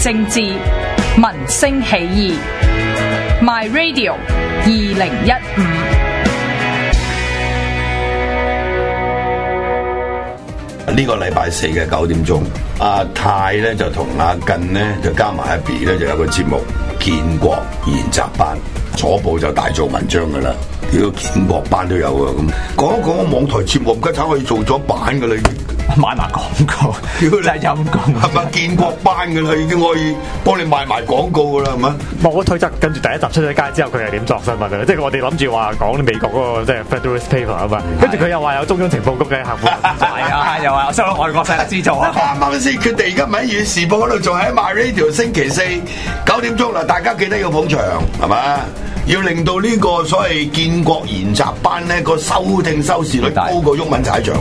政治，民聲起義。My Radio 2015。 呢個禮拜四嘅9點鐘，阿泰咧就同阿近咧就加埋阿 B 咧就有個節目建國研習班，左部就大做文章噶啦，呢個建國班都有啊。咁講一講個網台節目，唔家產可以做咗版噶啦，已經賣埋廣告，真係陰公， 係咪建國班噶啦？已經可以幫你賣埋廣告噶啦，係咪？ 冇推測，跟住第一集出咗街之後，佢係點作新聞啊？即係我哋諗住話講美國嗰個即係 Federalist Paper 啊嘛，跟住佢又話有中央情報局嘅客戶，係啊，又話收到外國勢力資助啊！ 啱啱先決定，而家咪喺《粵時報》嗰度仲喺 My Radio， 星期四9點鐘啦，大家記得要捧場，係嘛？要令到呢個所謂建國研習班咧個收聽收視率高過毓民踩場。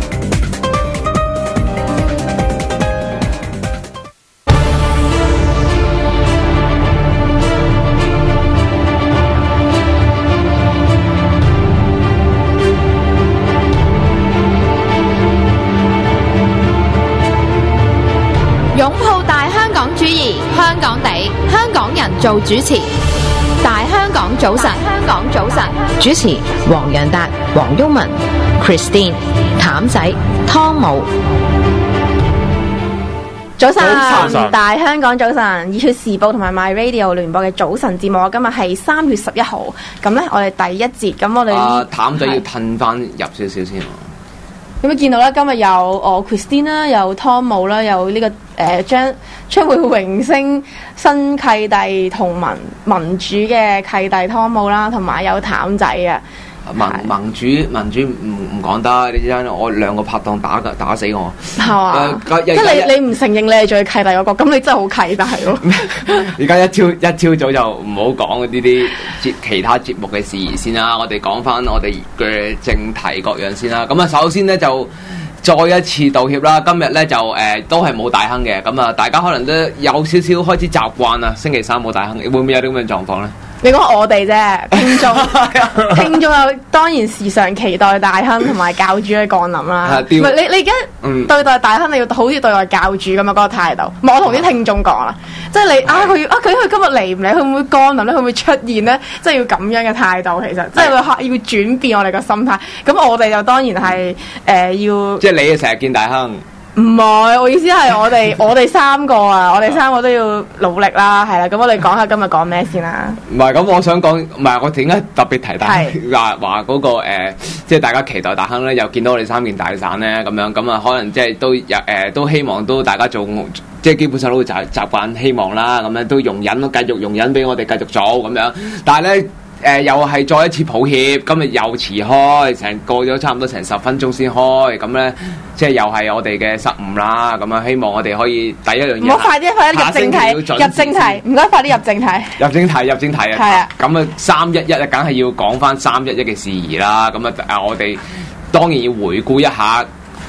擁抱大香港主義，香港地，香港人做主持。大香港早晨，香港早晨，主持黃洋達、黃毓民、Christine、譚仔、湯姆。 早晨，大香港早晨，熱血時報同埋 My Radio 聯播嘅早晨節目，今日係3月11號。咁咧，我哋第一節，咁我哋譚仔要褪翻入少少先。 咁見到咧，今日有我 Christine 啦，有湯姆啦，有呢個將會榮升新契弟同民主嘅契弟湯姆啦，同埋有譚仔啊。 民主唔講得，你知啦，我兩個拍檔打死我。係嘛？ 即係你唔承認你係最契弟嗰個，咁你真係好契弟咯。 而家一朝早就唔好講呢啲其他節目嘅事宜先啦，我哋講翻我哋嘅正題各樣先啦。咁啊，首先咧就再一次道歉啦。今日咧就都係冇大亨嘅，咁啊大家可能都有少少開始習慣啦。星期三冇大亨，會唔會有啲咁嘅狀況咧？ 你講我哋啫，聽眾有當然時常期待大亨同埋教主嘅降臨啦。唔係你而家對待大亨，你要好似對待教主咁啊嗰個態度。我同啲聽眾講啦，即係你佢今日嚟唔嚟，佢會唔會降臨咧？佢會唔會出現咧？即係要咁樣嘅態度，其實即係要轉變我哋嘅心態。咁我哋就當然係要，即係你成日見大亨。 唔係，我意思係我哋三個啊，我哋三個都要努力啦，係啦。咁我哋講下今日講咩先啦？ 唔係，咁我想講，唔係我點解特別提大亨話嗰個即係大家期待大亨咧，又見到我哋3件大散咧，咁啊，可能即係都希望都大家做，即係基本上都會習慣希望啦，咁樣都容忍，繼續容忍俾我哋繼續做咁樣，但係咧。又係再一次抱歉，今日又遲開，過咗差唔多成10分鐘先開，咁咧即係又係我哋嘅失誤啦。咁啊，希望我哋可以第一樣嘢， 唔好快啲入正題，唔該快啲入正題。入正題啊！係啊， 咁啊311啊，梗係要講翻311嘅事宜啦。咁啊，我哋當然要回顧一下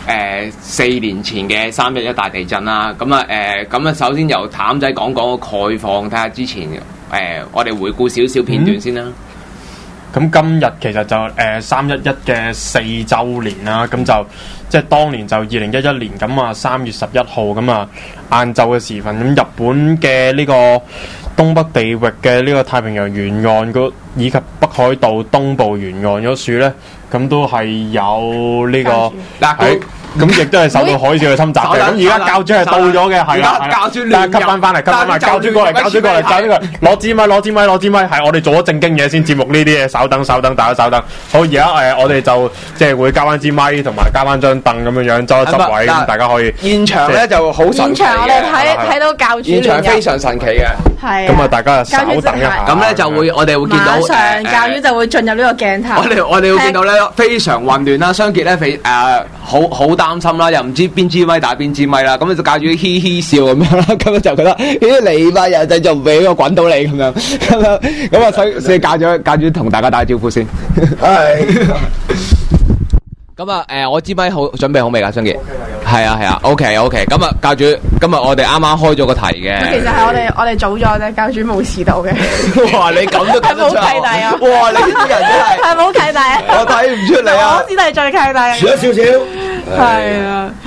4年前嘅311大地震啦。咁啊，首先由譚仔講個概況，睇下之前。我哋回顧少少片段先啦。 咁今日其實就311嘅4週年啦，咁就即係當年就2011年咁啊3月11號咁啊晏晝嘅時分，咁日本嘅呢個東北地域嘅呢個太平洋沿岸以及北海道東部沿岸嗰處咧，咁都係有呢個咁亦都係受到海嘯嘅侵襲嘅。咁而家教主係到咗嘅，係啦，教主亂吸翻嚟，教主過嚟，攞支咪，係我哋做咗正經嘢先，節目呢啲嘢稍等，大家稍等。好，而家我哋就即係會加翻支咪，同埋加翻張凳咁樣執一執位，咁大家可以。現場咧就好神奇嘅，現場我哋睇到教主現場非常神奇嘅，係。咁啊，大大家稍等一下。咁咧就會我哋會見到教主就會進入呢個鏡頭。 我哋會見到咧非常混亂啦，雙傑咧好擔心啦，又唔知邊支咪打邊支咪啦，咁就教住嘻嘻笑咁樣啦，咁就覺得你咪人哋就唔俾我滾到你咁樣，咁啊所以教主同大家打招呼先。係。咁啊我支咪好準備好未㗎，雙傑？係啊 ，OK，咁啊教主，今日我哋啱啱開咗個題嘅。 其實係我哋早咗啫，教主冇遲到嘅。 哇！你咁都睇得出？係冇契弟啊！哇！你啲人真係係冇契弟啊！ 我睇唔出你啊！ 我先係最契弟。 遲咗少少。 係啊。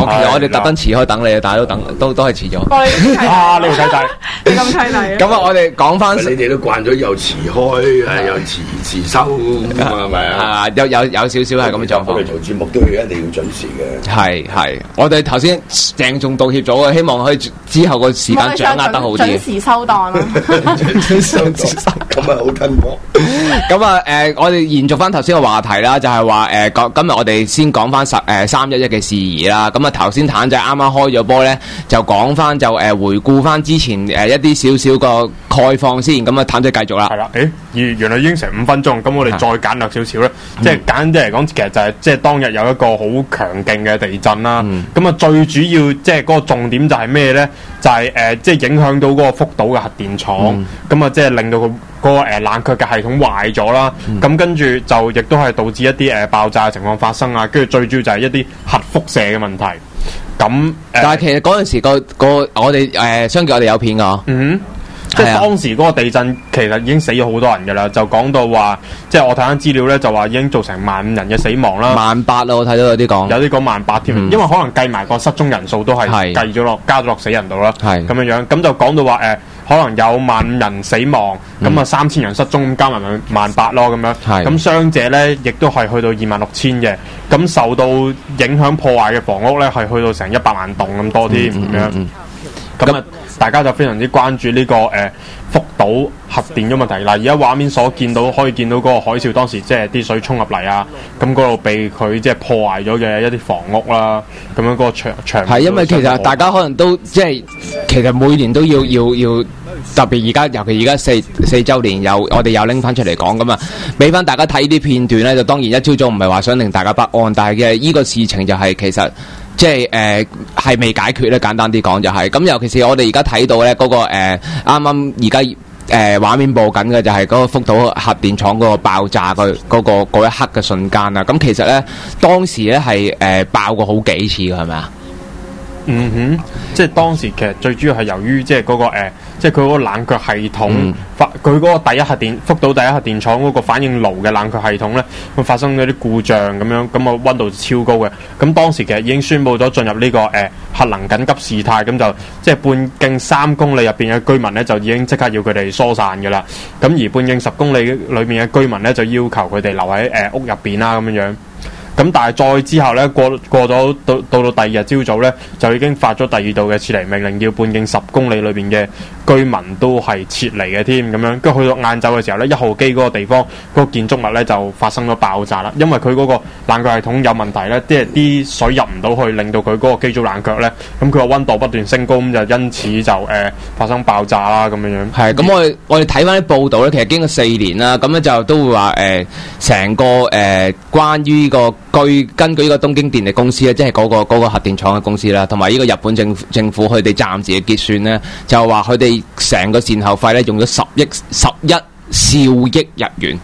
其實我哋特登遲開等你，但係都係遲咗。 啊，呢個契弟， 你咁契弟。 咁啊，我哋講翻， 你哋都慣咗又遲開，又遲收，係咪啊？ 有少少係咁嘅狀況。 我哋做節目都要一定要準時嘅。 係，我哋頭先鄭重道歉咗嘅，希望可以之後個時間掌握得好啲。 準時收檔啦。 咁啊好吞波。 咁啊我哋延續翻頭先個話題啦，就係話今日我哋先講翻311嘅事宜啦。咁啊頭先譚仔啱啱開咗波咧，就講翻就回顧翻之前一啲少少個概況先。咁啊譚仔繼續啦。 係啦，原來已經成5分鐘，咁我哋再簡略少少咧，即係簡單啲嚟講，其實就係即係當日有一個好強勁嘅地震啦。咁啊最主要即係嗰個重點就係咩咧？就係即係影響到嗰個福島嘅核電廠，咁啊即係令到佢嗰個冷卻嘅系統壞咗啦。咁跟住就亦都係導致一啲爆炸嘅情況發生啊。跟住最主要就係一啲核輻射嘅問題。咁但係其實嗰陣時個我哋相繼我哋有片㗎。 即係當時嗰個地震其實已經死咗好多人㗎啦，就講到話，即係我睇翻資料咧，就話已經造成15000人嘅死亡啦。 18000咯，我睇到有啲講， 有啲講18000添，因為可能計埋個失蹤人數都係計咗落加咗落死人度啦。係咁樣樣，咁就講到話可能有15000人死亡，咁啊3000人失蹤，加埋18000咯咁樣。係咁傷者咧，亦都係去到26000嘅，咁受到影響破壞嘅房屋咧，係去到成100萬棟咁多添咁樣。咁啊，大家就非常之關注呢個福島核電嘅問題。嗱，而家畫面所見到，可以見到嗰個海嘯當時即係啲水衝入嚟啊，咁嗰度被佢即係破壞咗嘅一啲房屋啦，咁樣嗰個牆係因為其實大家可能都即係其實每年都要特別而家，尤其而家4週年我哋又拎翻出嚟講咁啊，俾翻大家睇啲片段咧，就當然一朝早唔係話想令大家不安，但係嘅呢個事情就係其實。即係係未解決咧，簡單啲講就係咁。尤其是我哋而家睇到咧嗰個啱啱而家畫面播緊嘅就係嗰個福島核電廠嗰個爆炸嗰一刻嘅瞬間啊！咁其實咧當時咧係爆過好幾次嘅，係咪啊？ 即係當時其實最主要係由於即係嗰個即係佢嗰個冷卻系統佢嗰個福島第一核電廠嗰個反應爐嘅冷卻系統咧，會發生咗啲故障咁樣，咁啊溫度超高嘅。咁當時其實已經宣佈咗進入呢個核能緊急事態，咁就即係半徑3公里入邊嘅居民咧，就已經即刻要佢哋疏散㗎啦。咁而半徑10公里裏面嘅居民咧，就要求佢哋留喺屋入邊啦咁樣。咁但係再之後咧，過咗到第二日朝早咧，就已經發咗第2道嘅撤離命令，要半徑10公里裏邊嘅居民都係撤離嘅添咁樣。跟住去到晏晝嘅時候咧，1號機嗰個地方嗰個建築物咧就發生咗爆炸啦，因為佢嗰個冷卻系統有問題咧，即係啲水入唔到去，令到佢嗰個機組冷卻咧，咁佢個溫度不斷升高，咁就因此就發生爆炸啦咁樣樣。係咁我哋睇翻啲報道咧，其實經過4年啦，咁咧就都會話成個關於呢個。根據呢個東京電力公司咧，即係嗰個核電廠嘅公司啦，同埋呢個日本政府佢哋暫時嘅結算咧，就話佢哋成個善後費咧用咗11兆億日元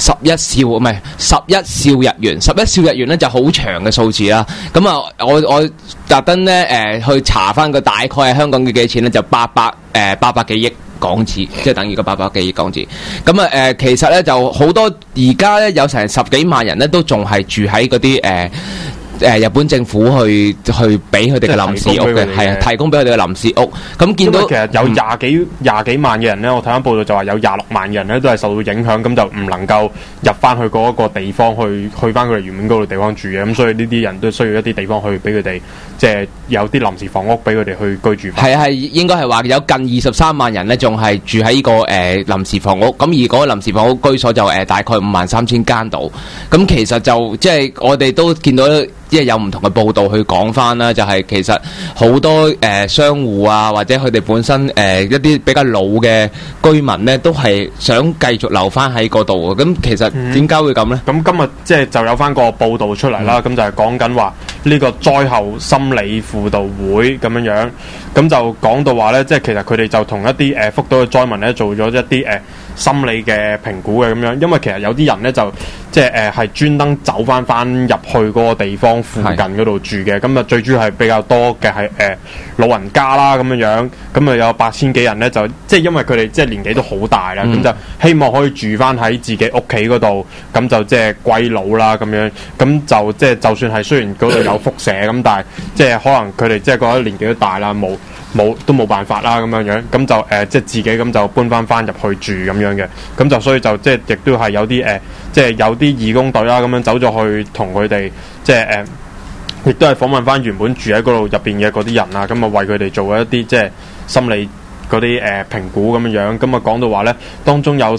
，11兆日元咧就好長嘅數字啦。咁啊，我特登咧去查翻個大概係香港嘅幾錢咧，就800幾億港紙，即係等於個800幾億港紙。咁啊其實咧就好多而家咧有成10幾萬人咧都仲係住喺嗰啲日本政府去俾佢哋嘅臨時屋嘅，係啊，提供俾佢哋嘅臨時屋。咁見到其實有廿幾萬嘅人咧，我睇翻報道就話有26萬人咧都係受到影響，咁就唔能夠入翻去嗰個地方去翻佢哋原本嗰個地方住嘅。咁所以呢啲人都需要一啲地方去俾佢哋，即係有啲臨時房屋俾佢哋去居住。 係應該係話有近23萬人咧，仲係住喺呢個臨時房屋。咁而嗰個臨時房屋居所就大概53000間度。咁其實就即係我哋都見到。即係有唔同嘅報道去講翻啦，就係其實好多商戶啊，或者佢哋本身一啲比較老嘅居民咧，都係想繼續留翻喺嗰度。咁其實點解會咁咧？ 咁今日即係就有翻個報道出嚟啦，咁就係講緊話呢個災後心理輔導會咁樣，咁就講到話咧，即係其實佢哋就同一啲福島嘅災民咧做咗一啲心理嘅評估嘅咁樣，因為其實有啲人咧就即係係專登走翻入去嗰個地方附近嗰度住嘅，咁啊最主要係比較多嘅係老人家啦咁樣，咁啊有8000幾人咧就即係因為佢哋即係年紀都好大啦，咁就希望可以住翻喺自己屋企嗰度，咁就即係歸老啦咁樣，咁就即係就算係雖然嗰度有輻射咁，但係即係可能佢哋即係覺得年紀都大啦，都冇辦法啦咁樣，咁就即係自己咁就搬翻入去住咁樣嘅，咁就所以就即係亦都係有啲即係有啲義工隊啦咁樣走咗去同佢哋即係亦都係訪問翻原本住喺嗰度入邊嘅嗰啲人啊，咁啊為佢哋做一啲即係心理嗰啲評估咁樣，咁啊講到話咧，當中有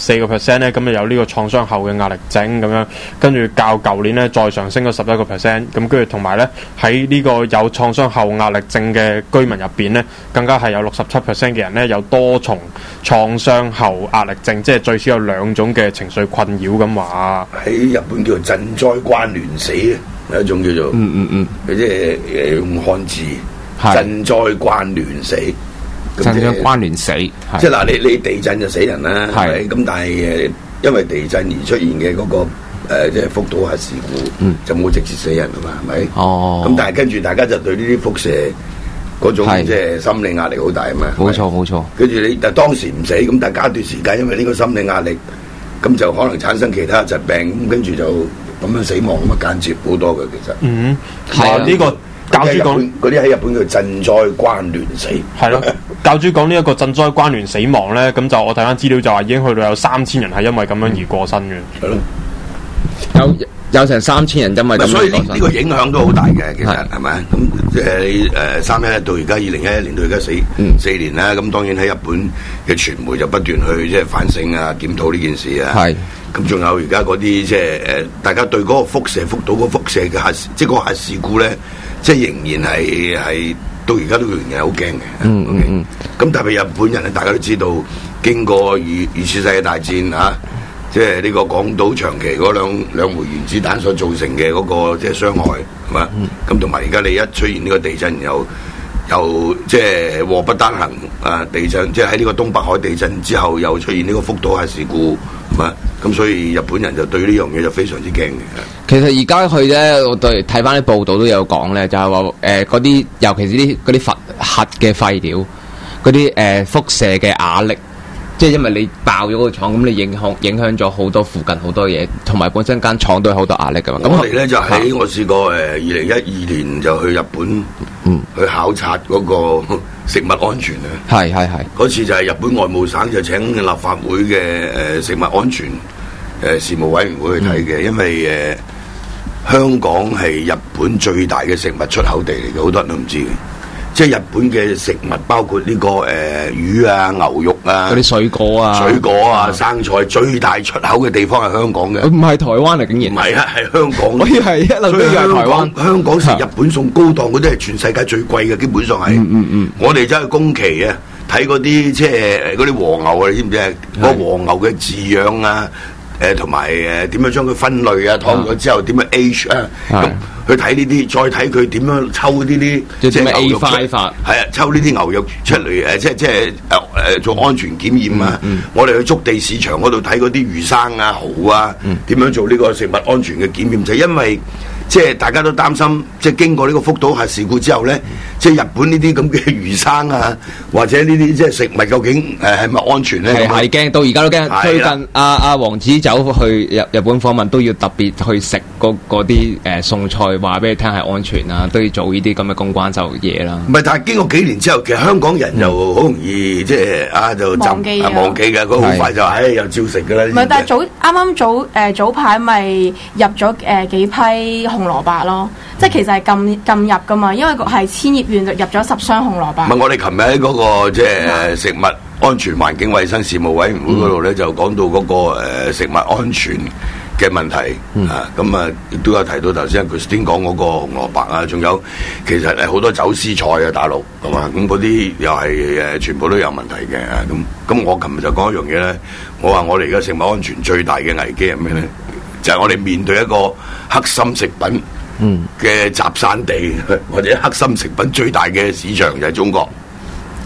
44% 咧，咁啊有呢個創傷後嘅壓力症咁樣，跟住較舊年咧再上升咗11%，咁跟住同埋咧喺呢個有創傷後壓力症嘅居民入邊咧，更加係有67% 嘅人咧有多重創傷後壓力症，即係最少有2種嘅情緒困擾咁話。 喺日本叫做賑災關聯死有一種叫做即係用漢字賑災關聯死。 賑災關聯死， 即係嗱，你地震就死人啦，係咪？咁但係因為地震而出現嘅嗰個即係福島核事故，就冇直接死人啊嘛，係咪？哦。咁但係跟住大家就對呢啲輻射嗰種即係心理壓力好大啊嘛。 冇錯。 跟住你但當時唔死，咁但係隔一段時間，因為呢個心理壓力，咁就可能產生其他疾病，咁跟住就咁樣死亡咁啊，間接好多嘅其實。 係啊，呢個。教主講嗰啲喺日本叫賑災關聯死， 係咯。教主講呢一個賑災關聯死亡咧，咁就我睇翻資料就話已經去到有3000人係因為咁樣而過身嘅。 係咯， 有成3000人因為咁樣過身。 所以呢個影響都好大嘅，其實係咪？咁即係311到而家2011年到而家4年啦。咁當然喺日本嘅傳媒就不斷去即係反省啊、檢討呢件事啊。係。咁仲有而家嗰啲即係大家對嗰個輻射福島嗰個輻射嘅即係嗰個核事故咧。即係仍然係到而家都仍然係好驚嘅。咁特別日本人咧，大家都知道經過二次世界大戰啊，即係呢個廣島長崎嗰兩枚原子彈所造成嘅嗰個即係傷害係嘛？咁同埋而家你一出現呢個地震又即係禍不單行啊！地震即係喺呢個東北海地震之後又出現呢個福島核事故係嘛？咁所以日本人就對呢樣嘢就非常之驚嘅。 其實而家佢咧，我對睇翻啲報道都有講咧，就係話嗰啲，尤其是嗰啲核嘅廢料，嗰啲輻射嘅壓力，即係因為你爆咗個廠，咁你影響咗好多附近好多嘢，同埋本身間廠都有好多壓力噶嘛。咁我哋咧就喺我試過2012年就去日本去考察嗰個食物安全啊。係。嗰次就係日本外務省就請立法會嘅食物安全事務委員會去睇嘅，因為香港係日本最大嘅食物出口地嚟嘅，好多人都唔知嘅。即係日本嘅食物包括呢個魚啊、牛肉啊、嗰啲水果啊、生菜，最大出口嘅地方係香港嘅。 唔係台灣啊，竟然唔係啊，係香港。 我以為一路都係台灣。 香港食日本餸高檔嗰啲係全世界最貴嘅，基本上係。我哋走去宮崎啊，睇嗰啲即係嗰啲和牛啊，你知唔知啊？嗰個和牛嘅飼養啊。同埋點樣將佢分類啊？燙咗之後點樣 age 啊？咁去睇呢啲，再睇佢點樣抽呢啲即係牛肉出，係啊，抽呢啲牛肉出嚟即係做安全檢驗啊！我哋去築地市場嗰度睇嗰啲魚生啊、蠔啊，點樣做呢個食物安全嘅檢驗？就因為即係大家都擔心，即係經過呢個福島核事故之後咧，即係日本呢啲咁嘅魚生啊，或者呢啲即係食物究竟係咪安全咧？ 係驚，到而家都驚。最近阿王子走去日本訪問，都要特別去食嗰啲餸菜，話俾你聽係安全啊，都要做呢啲咁嘅公關就嘢啦。唔係，但係經過幾年之後，其實香港人就好容易即係就忘記嘅，佢好快就又照食㗎啦。 唔係，但係啱啱早排咪入咗幾批紅蘿蔔咯，即係其實係禁入噶嘛，因為係千葉縣就入咗10箱紅蘿蔔。 唔係，我哋琴日喺嗰個即係食物安全環境衛生事務委員會嗰度咧，就講到嗰個食物安全嘅問題啊，咁啊亦都有提到頭先 Christine 講嗰個紅蘿蔔啊，仲有其實好多走私菜啊，大陸係嘛，咁嗰啲又係全部都有問題嘅。咁我琴日就講一樣嘢咧，我話我哋而家食物安全最大嘅危機係咩咧？就係我哋面對一個黑心食品嘅集散地，或者黑心食品最大嘅市場就係中國。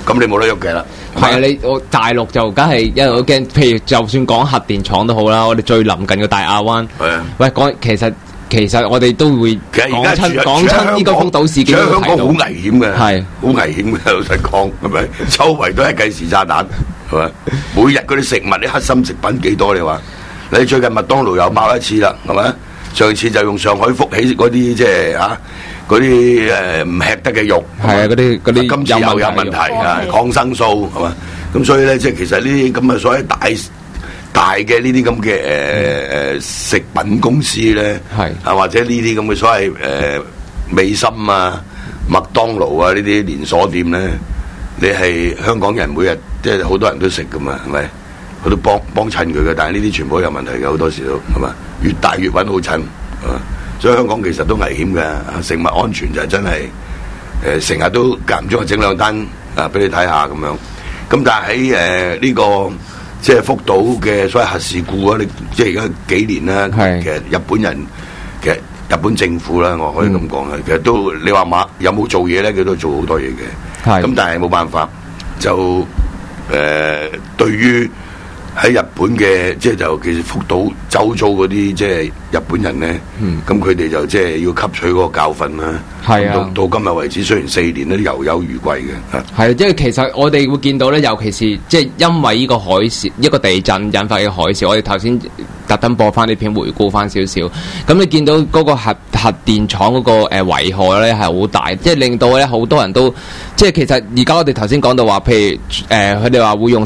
咁你冇得喐嘅啦。 係啊，我大陸就梗係一路都驚，譬如就算講核電廠都好啦，我哋最臨近嘅大亞灣。係啊，喂，講其實我哋都會講親呢個福島事件都睇到。 香港好危險嘅，係好危險嘅。老實講，係咪？周圍都係計時炸彈，係咪？每日嗰啲食物，啲黑心食品幾多？你話？你最近麥當勞又爆一次啦，係咪？上次就用上海福起嗰啲即係嗰啲唔吃得嘅肉，係啊，嗰啲今次又有問題啊，抗生素係嘛？咁所以咧，即係其實呢啲咁嘅所謂大嘅呢啲咁嘅食品公司咧，係或者呢啲咁嘅所謂美心啊、麥當勞啊呢啲連鎖店咧，你係香港人每日即係好多人都食噶嘛，係咪？佢都幫襯佢嘅，但係呢啲全部都有問題嘅，好多時都係嘛？越大越揾好襯，所以香港其實都危險嘅，食物安全就係真係成日都間唔中整兩單俾你睇下咁樣。咁但係喺呢個即係福島嘅所謂核事故啊，即係而家幾年啦，其實日本政府啦，我可以咁講啦，其實都你話有冇做嘢咧？佢都做好多嘢嘅。咁但係冇辦法，就對於喺日本嘅即係就其實福島周遭嗰啲即係日本人咧，咁佢哋就即係要吸取嗰個教訓啦。係啊，到今日為止，雖然4年都猶有餘悸嘅。係，即係其實我哋會見到咧，尤其是即係因為呢個海嘯、一個地震引發嘅海嘯，我哋頭先特登播翻呢片回顧翻少少。咁你見到嗰個核電廠嗰個危害咧係好大，即係令到咧好多人都即係其實而家我哋頭先講到話，譬如佢哋話會用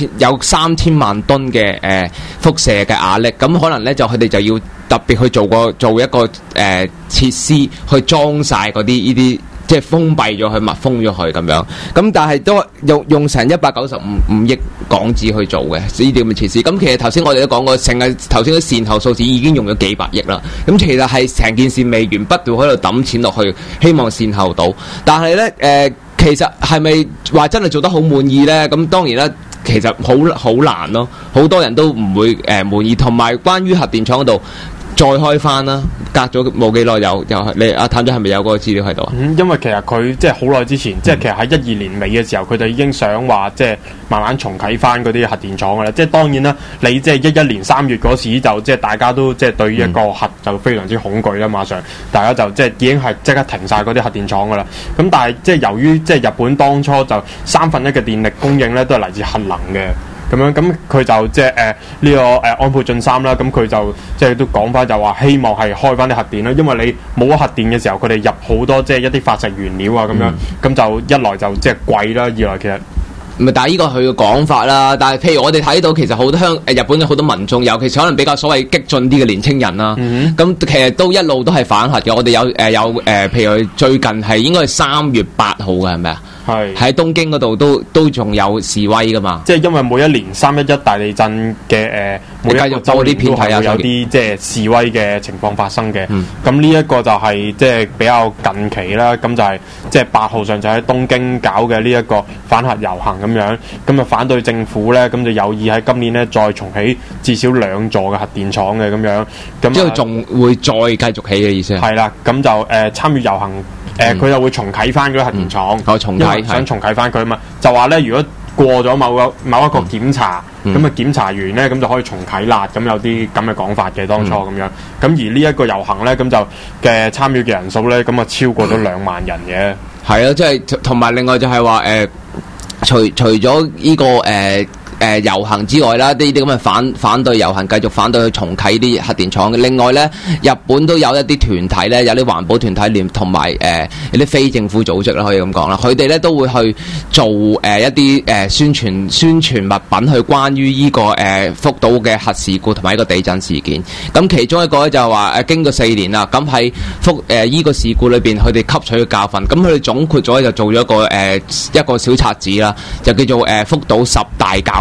3000萬噸嘅輻射嘅壓力，咁可能咧就佢哋就要特別去做一個設施去裝晒嗰啲呢啲，即係封閉咗佢、密封咗佢咁樣。咁但係都用成195億港紙去做嘅呢啲咁嘅設施。咁其實頭先我哋都講過，成日頭先啲善後數字已經用咗幾百億啦。咁其實係成件事未完，不斷喺度抌錢落去，希望善後到。但係咧其實係咪話真係做得好滿意咧？咁當然啦。其實好難咯，好多人都唔會滿意。同埋關於核電廠嗰度再開翻啦，隔咗冇幾耐又你阿探長係咪有嗰個資料喺度啊？ 因為其實佢即係好耐之前，即係其實喺12年尾嘅時候，佢哋已經想話即係慢慢重啟翻嗰啲核電廠噶啦。即係當然啦，你即係11年3月嗰時就即係大家都即係對於一個核就非常之恐懼啦，馬上大家就即係已經係即刻停晒嗰啲核電廠噶啦。咁但係即係由於即係日本當初就1/3嘅電力供應咧都係嚟自核能嘅。咁佢就即係呢個安倍晉三啦，咁佢就即係都講翻就話希望係開翻啲核電啦，因為你冇咗核電嘅時候，佢哋入好多即係一啲化石原料啊咁樣，咁就一來就即係貴啦，二來其實唔係，但係呢個佢嘅講法啦。但係譬如我哋睇到其實好多日本嘅好多民眾，尤其是可能比較所謂激進啲嘅年青人啦，咁其實都一路都係反核嘅。我哋有譬如最近係應該係3月8號嘅係咪啊？係喺東京嗰度都仲有示威噶嘛？即係因為每一年311大地震嘅每一個週年都係會有啲即係示威嘅情況發生嘅。咁呢一個就係即係比較近期啦。咁就係即係8號上就喺東京搞嘅呢一個反核遊行咁樣。咁啊反對政府咧，咁就有意喺今年咧再重起至少2座嘅核電廠嘅咁樣。咁即係仲會再繼續起嘅意思係？係啦，咁就參與遊行。佢就會重啟翻嗰啲核電廠，想重啟翻佢啊嘛，就話咧如果過咗某一個檢查，咁啊檢查完咧，咁就可以重啟啦，咁有啲咁嘅講法嘅當初咁樣，咁而呢一個遊行咧，咁就嘅參與嘅人數咧，咁啊超過咗2萬人嘅。係啊，即係同埋另外就係話除咗呢個遊行之外啦，呢啲咁嘅反對遊行，繼續反對去重啟啲核電廠嘅。另外咧，日本都有一啲團體咧，有啲環保團體連同埋有啲非政府組織啦，可以咁講啦。佢哋咧都會去做一啲宣傳物品，去關於呢個福島嘅核事故同埋呢個地震事件。咁其中一個咧就係話經過4年啦，咁喺呢個事故裏邊，佢哋吸取嘅教訓。咁佢哋總括咗就做咗一個小冊子啦，就叫做福島10大教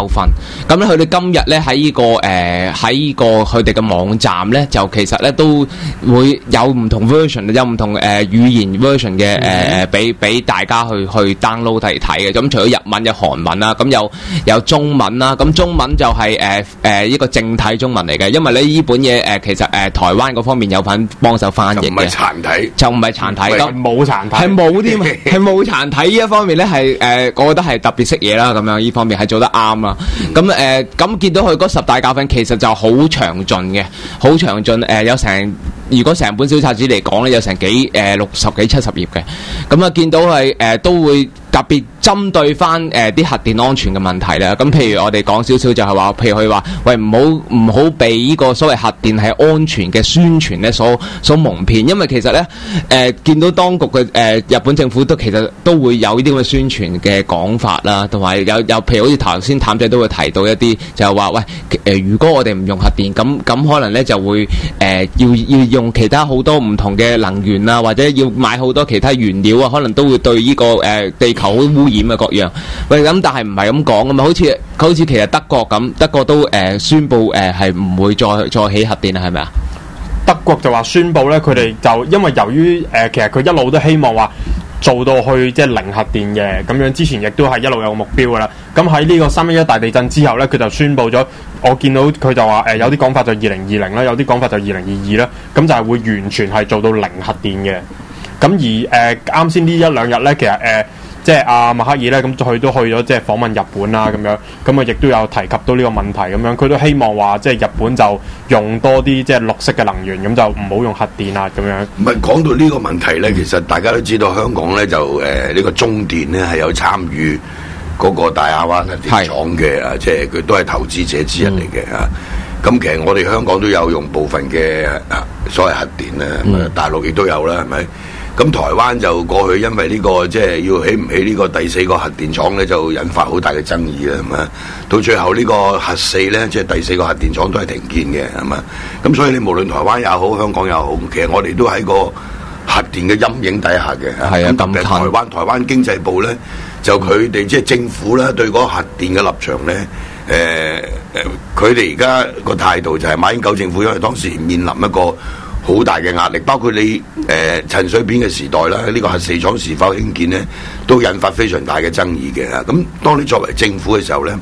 教訓。咁咧，佢哋今日咧喺呢個佢哋嘅網站咧，就其實咧都會有唔同 version， 有唔同語言 version 嘅俾大家去 download 嚟睇嘅。咁除咗日文有韓文啦，咁有中文啦。咁中文就係一個正體中文嚟嘅，因為咧呢本嘢其實台灣嗰方面有份幫手翻譯嘅，就唔係殘體，咁冇殘體， 係冇添，係冇殘體呢一方面咧係我覺得係特別識嘢啦，咁樣呢方面係做得啱啦。咁見到佢嗰10大教訓其實就好詳盡嘅，好詳盡有成。如果成本小冊子嚟講咧，有成60幾70頁嘅，咁啊見到係都會特別針對翻啲核電安全嘅問題啦。咁譬如我哋講少少就係話，譬如佢話喂唔好被呢個所謂核電係安全嘅宣傳咧所蒙騙，因為其實咧見到當局嘅日本政府其實都會有呢啲咁嘅宣傳嘅講法啦，同埋有譬如好似頭先譚仔都會提到一啲就係話喂如果我哋唔用核電咁可能咧就會要用其他好多唔同嘅能源啊，或者要買好多其他原料啊，可能都會對呢個地球好污染啊各樣。喂，咁但係唔係咁講噶嘛？好似其實德國咁，德國都宣布係唔會再起核電啊，係咪啊？ 德國就話宣布咧，佢哋就因為由於其實佢一路都希望話做到去即係零核電嘅，咁樣之前亦都係一路有個目標噶啦。咁喺呢個311大地震之後咧，佢就宣布咗，我見到佢就話有啲講法就2020啦，有啲講法就2022啦，咁就係會完全係做到零核電嘅。咁而啱先呢一兩日咧，其實即係阿默克爾咧，咁佢都去咗即係訪問日本啦，咁樣咁啊，亦都有提及到呢個問題咁樣，佢都希望話即係日本就用多啲即係綠色嘅能源，咁就唔好用核電啊咁樣。 唔係講到呢個問題咧，其實大家都知道香港咧就呢個中電咧係有參與嗰個大亞灣核電廠嘅啊，即係佢都係投資者之一嚟嘅啊。咁其實我哋香港都有用部分嘅所謂核電啦，大陸亦都有啦，係咪？咁台灣就過去因為呢個即係要起唔起呢個第4個核電廠咧，就引發好大嘅爭議啦，係嘛？到最後呢個核4咧，即係第4個核電廠都係停建嘅，係嘛？咁所以你無論台灣也好，香港也好，其實我哋都喺個核電嘅陰影底下嘅。係啊，特別係台灣經濟部咧，就佢哋即係政府咧對嗰個核電嘅立場咧，佢哋而家個態度就係馬英九政府，因為當時面臨一個好大嘅壓力，包括你陳水扁嘅時代啦，呢個核4廠是否興建呢，都引發非常大嘅爭議嘅。咁當你作為政府嘅時候呢，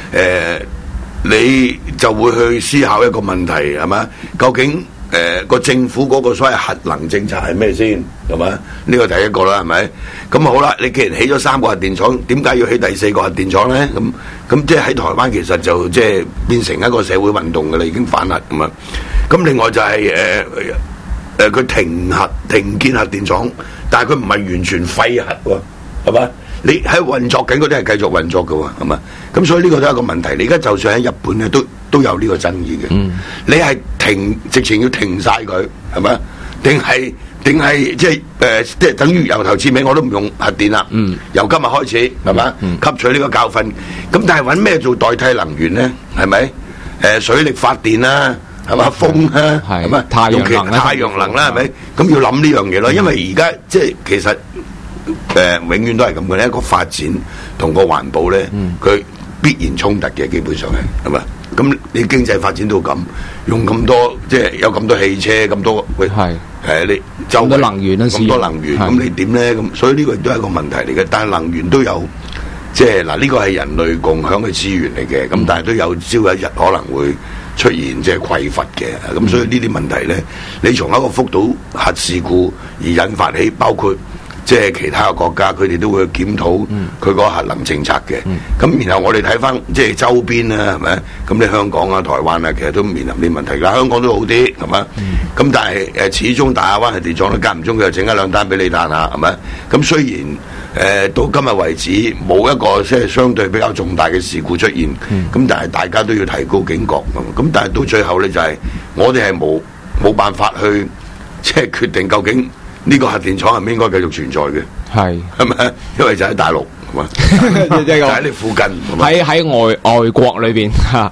你就會去思考一個問題係嘛？究竟個政府嗰個所謂核能政策係咩先係嘛？呢個第一個啦，係咪？咁好啦，你既然起咗3個核電廠，點解要起第4個核電廠呢？咁即係喺台灣其實就即係變成一個社會運動㗎啦，已經反核咁啊！咁另外就係佢停建核電廠，但係佢唔係完全廢核喎，係嘛？你喺運作緊嗰啲係繼續運作嘅喎，係嘛？咁所以呢個都係一個問題。你而家就算喺日本咧，都有呢個爭議嘅。你係直情要停晒佢，係咪？定係即係等於由頭至尾我都唔用核電啦。由今日開始係嘛？吸取呢個教訓。咁但係揾咩做代替能源咧？係咪？水力發電啦。係嘛，風啊，係嘛，太陽能啦，係咪？咁要諗呢樣嘢咯，因為而家即係其實永遠都係咁嘅咧，一個發展同個環保咧，佢必然衝突嘅，基本上係嘛。咁你經濟發展到咁，用咁多即係有咁多汽車，咁多你就咁多能源啦，咁多能源，咁你點咧？咁所以呢個都係一個問題嚟嘅。但係能源都有即係嗱，呢個係人類共享嘅資源嚟嘅，咁但係都有朝一日可能會出現即係匱乏嘅，咁所以呢啲問題咧，你從一個福島核事故而引發起，包括即係其他嘅國家，佢哋都會檢討佢個核能政策嘅。咁然後我哋睇翻即係周邊啦，係咪？咁你香港啊、台灣啊，其實都面臨啲問題㗎。香港都好啲，係嘛？咁但係始終大亞灣核電廠咧，間唔中佢又整一兩單俾你彈下，係咪？咁雖然到今日為止冇一個即係相對比較重大嘅事故出現，咁但係大家都要提高警覺。咁但係到最後咧，就係我哋係冇辦法去即係決定究竟呢個核電廠係咪應該繼續存在嘅？係咪？因為就喺大陸，係嘛？就喺你附近，喺外國裏邊嚇。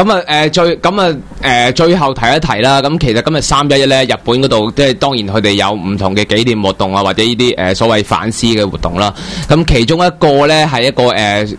最後提一提啦。咁其實今日311咧，日本嗰度即係當然佢哋有唔同嘅紀念活動啊，或者呢啲所謂反思嘅活動啦。咁其中一個咧係一個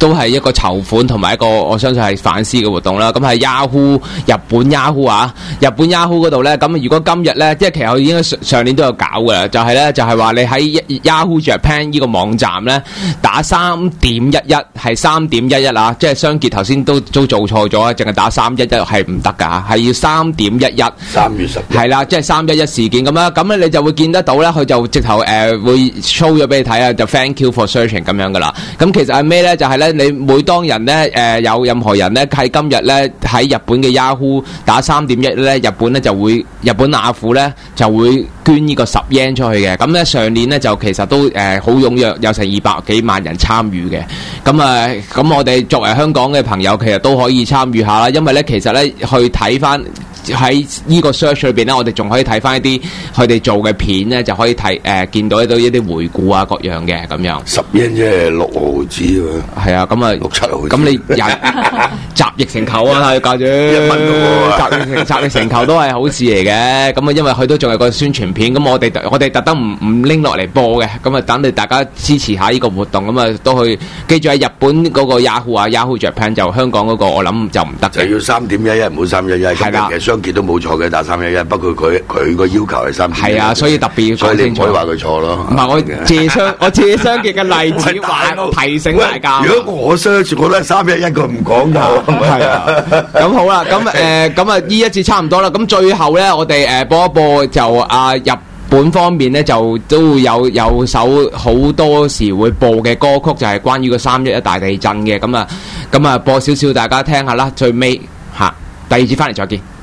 都係一個籌款同埋一個我相信係反思嘅活動啦。咁係 Yahoo 日本 Yahoo 啊，日本 Yahoo 嗰度咧，咁如果今日咧，即係其實我已經上年都有搞㗎啦，就係話你喺 Yahoo Japan 呢個網站咧打3.11係3.11啊，即係雙傑頭先都做錯咗啊，淨係打311係唔得㗎，係要3.11。 3月10日係啦，即係311事件咁啦，咁咧你就會見得到咧，佢就直頭會 show 咗俾你睇啊，就 thank you for searching 咁樣㗎啦。咁其實係咩咧？就係咧，你每當人咧有任何人咧喺今日咧喺日本嘅 Yahoo 打3.1咧，日本雅虎咧就會捐呢個10 yen 出去嘅。咁咧上年咧就其實都好踴躍，有成200幾萬人參與嘅。咁我哋作為香港嘅朋友，其實都可以參與下啦。因為咧其實咧去睇翻喺呢個 search 裏邊咧，我哋仲可以睇翻一啲佢哋做嘅片咧，就可以睇見到一啲回顧啊各樣嘅咁樣。 10 yen 即係6毫子喎。 係啊，咁啊 6、7毫子。 咁你集腋成裘啊，教主 1蚊喎， 集腋成裘都係好事嚟嘅。咁啊，因為佢都仲有個宣傳片，咁我哋特登唔拎落嚟播嘅，咁啊等你大家支持下呢個活動，咁啊都去記住喺日本嗰個 Yahoo 啊 Yahoo Japan 就香港嗰個我諗就唔得嘅， 就要3.11唔好311。係啦，其實雙傑都冇錯嘅打311，不過佢個要求係3.11。係啊， 所以特別要講清楚。所以你唔可以話佢錯咯。唔係我借雙傑嘅例子提醒大家。 如果我 search 我都係311，佢唔講㗎。 係啊，咁好啦，咁啊呢一節差唔多啦。咁最後咧，我哋播一播就日本方面咧就都會有首好多時會播嘅歌曲，就係關於個311大地震嘅。咁啊播少少大家聽下啦。最尾第二節翻嚟再見。